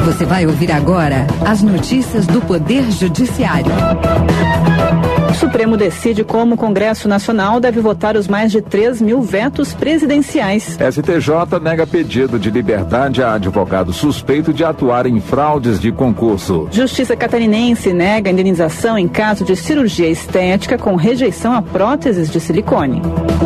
Você vai ouvir agora as notícias do Poder Judiciário. O Supremo decide como o Congresso Nacional deve votar os mais de 3 mil vetos presidenciais. STJ nega pedido de liberdade a advogado suspeito de atuar em fraudes de concurso. Justiça catarinense nega indenização em caso de cirurgia estética com rejeição a próteses de silicone.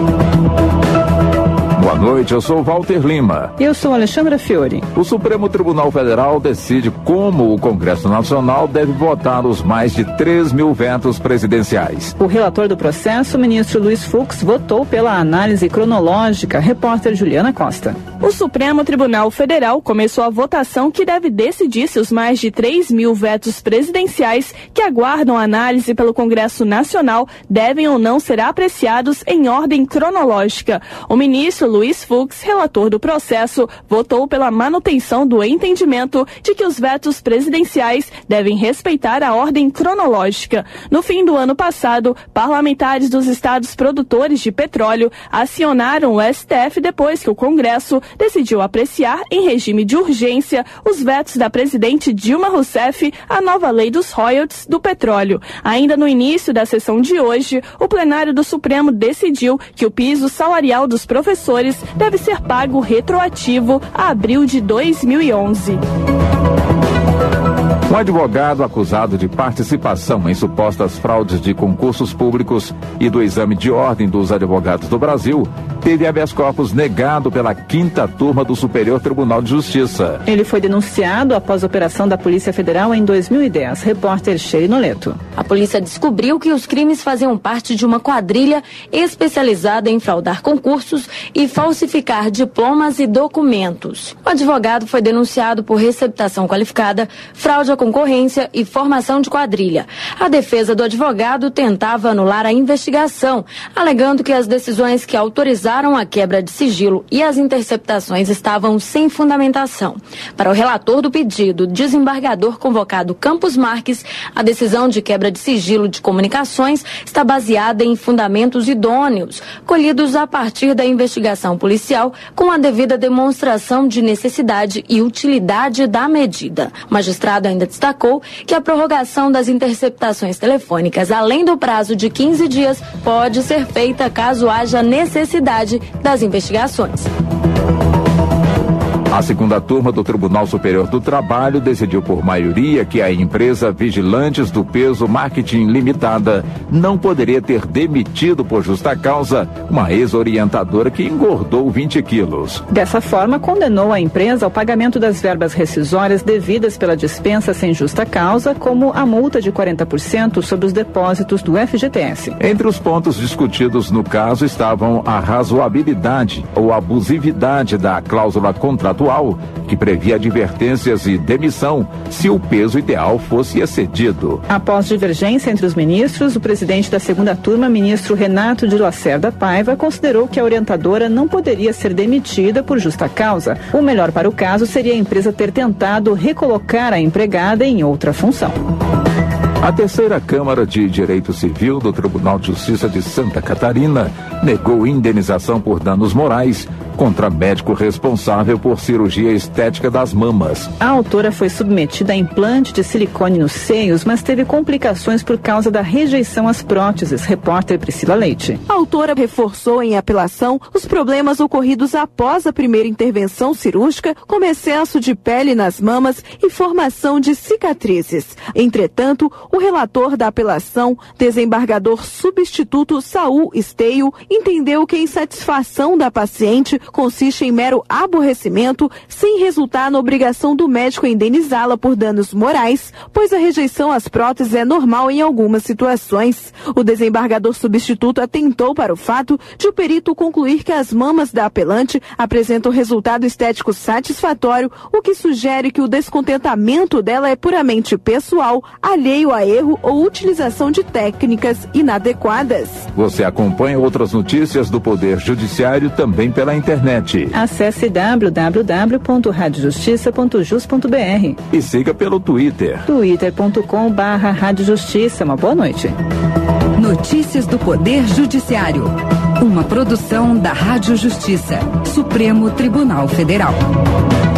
Boa noite, eu sou Walter Lima. Eu sou Alexandra Fiore. O Supremo Tribunal Federal decide como o Congresso Nacional deve votar os mais de 3 mil vetos presidenciais. O relator do processo, o ministro Luiz Fux, votou pela análise cronológica. Repórter Juliana Costa. O Supremo Tribunal Federal começou a votação que deve decidir se os mais de 3 mil vetos presidenciais que aguardam análise pelo Congresso Nacional devem ou não ser apreciados em ordem cronológica. O ministro Luiz Fux, relator do processo, votou pela manutenção do entendimento de que os vetos presidenciais devem respeitar a ordem cronológica. No fim do ano passado, parlamentares dos estados produtores de petróleo acionaram o STF depois que o Congresso decidiu apreciar, em regime de urgência, os vetos da presidente Dilma Rousseff à nova lei dos royalties do petróleo. Ainda no início da sessão de hoje, o plenário do Supremo decidiu que o piso salarial dos professores deve ser pago retroativo a abril de 2011. Um advogado acusado de participação em supostas fraudes de concursos públicos e do exame de ordem dos advogados do Brasil teve habeas corpus negado pela 5ª Turma do Superior Tribunal de Justiça. Ele foi denunciado após a operação da Polícia Federal em 2010. Repórter Sheila Noleto. A polícia descobriu que os crimes faziam parte de uma quadrilha especializada em fraudar concursos e falsificar diplomas e documentos. O advogado foi denunciado por receptação qualificada, fraude à concorrência e formação de quadrilha. A defesa do advogado tentava anular a investigação, alegando que as decisões que autorizaram a quebra de sigilo e as interceptações estavam sem fundamentação. Para o relator do pedido, desembargador convocado Campos Marques, a decisão de quebra de sigilo de comunicações está baseada em fundamentos idôneos, colhidos a partir da investigação policial, com a devida demonstração de necessidade e utilidade da medida. O magistrado ainda destacou que a prorrogação das interceptações telefônicas, além do prazo de 15 dias, pode ser feita caso haja necessidade das investigações. A 2ª Turma do Tribunal Superior do Trabalho decidiu por maioria que a empresa Vigilantes do Peso Marketing Limitada não poderia ter demitido por justa causa uma ex-orientadora que engordou 20 quilos. Dessa forma, condenou a empresa ao pagamento das verbas rescisórias devidas pela dispensa sem justa causa, como a multa de 40% sobre os depósitos do FGTS. Entre os pontos discutidos no caso estavam a razoabilidade ou abusividade da cláusula contratual, que previa advertências e demissão se o peso ideal fosse excedido. Após divergência entre os ministros, o presidente da 2ª Turma, ministro Renato de Lacerda Paiva, considerou que a orientadora não poderia ser demitida por justa causa. O melhor para o caso seria a empresa ter tentado recolocar a empregada em outra função. A 3ª Câmara de Direito Civil do Tribunal de Justiça de Santa Catarina negou indenização por danos morais contra médico responsável por cirurgia estética das mamas. A autora foi submetida a implante de silicone nos seios, mas teve complicações por causa da rejeição às próteses. Repórter Priscila Leite. A autora reforçou em apelação os problemas ocorridos após a primeira intervenção cirúrgica, como excesso de pele nas mamas e formação de cicatrizes. Entretanto, o relator da apelação, desembargador substituto Saul Esteio, entendeu que a insatisfação da paciente consiste em mero aborrecimento, sem resultar na obrigação do médico indenizá-la por danos morais, pois a rejeição às próteses é normal em algumas situações. O desembargador substituto atentou para o fato de o perito concluir que as mamas da apelante apresentam resultado estético satisfatório, o que sugere que o descontentamento dela é puramente pessoal, alheio a erro ou utilização de técnicas inadequadas. Você acompanha outras notícias do Poder Judiciário também pela internet. Acesse www.radiojustiça.jus.br e siga pelo Twitter. twitter.com/radiojustiça. Uma boa noite. Notícias do Poder Judiciário. Uma produção da Rádio Justiça, Supremo Tribunal Federal.